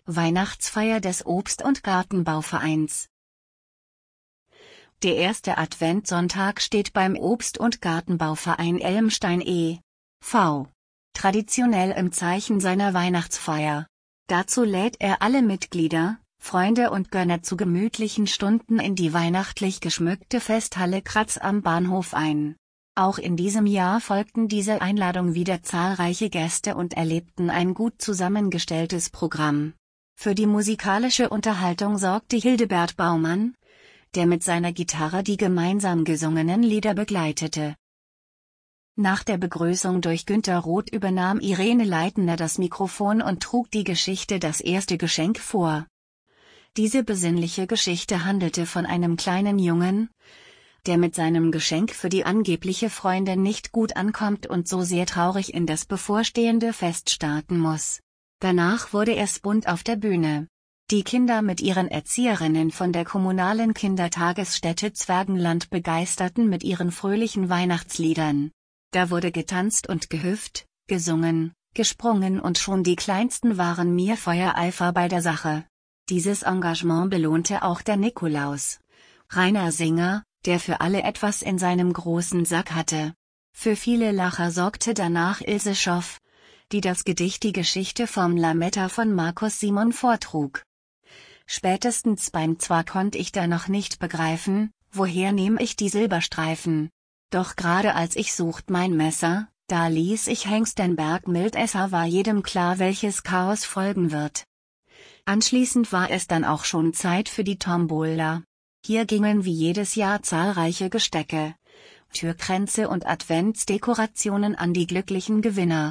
Weihnachtsfeier des Obst- und Gartenbauvereins. Der erste Adventssonntag steht beim Obst- und Gartenbauverein Elmstein e.V. traditionell im Zeichen seiner Weihnachtsfeier. Dazu lädt er alle Mitglieder, Freunde und Gönner zu gemütlichen Stunden in die weihnachtlich geschmückte Festhalle Kratz am Bahnhof ein. Auch in diesem Jahr folgten dieser Einladung wieder zahlreiche Gäste und erlebten ein gut zusammengestelltes Programm. Für die musikalische Unterhaltung sorgte Hildebert Baumann, der mit seiner Gitarre die gemeinsam gesungenen Lieder begleitete. Nach der Begrüßung durch Günter Roth übernahm Irene Leitner das Mikrofon und trug die Geschichte Das erste Geschenk vor. Diese besinnliche Geschichte handelte von einem kleinen Jungen, der mit seinem Geschenk für die angebliche Freundin nicht gut ankommt und so sehr traurig in das bevorstehende Fest starten muss. Danach wurde es bunt auf der Bühne. Die Kinder mit ihren Erzieherinnen von der kommunalen Kindertagesstätte Zwergenland begeisterten mit ihren fröhlichen Weihnachtsliedern. Da wurde getanzt und gehüpft, gesungen, gesprungen und schon die Kleinsten waren mir Feuereifer bei der Sache. Dieses Engagement belohnte auch der Nikolaus, Rainer Singer, der für alle etwas in seinem großen Sack hatte. Für viele Lacher sorgte danach Ilse Schoff, die das Gedicht Die Geschichte vom Lametta von Markus Simon vortrug. Spätestens beim Zwar konnte ich da noch nicht begreifen, woher nehme ich die Silberstreifen. Doch gerade als ich sucht mein Messer, da ließ ich Hengstenberg Mildesser, war jedem klar, welches Chaos folgen wird. Anschließend war es dann auch schon Zeit für die Tombola. Hier gingen wie jedes Jahr zahlreiche Gestecke, Türkränze und Adventsdekorationen an die glücklichen Gewinner.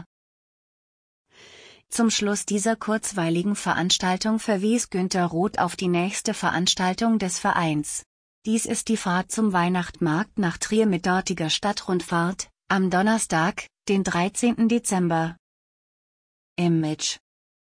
Zum Schluss dieser kurzweiligen Veranstaltung verwies Günter Roth auf die nächste Veranstaltung des Vereins. Dies ist die Fahrt zum Weihnachtsmarkt nach Trier mit dortiger Stadtrundfahrt, am Donnerstag, den 13. Dezember. Image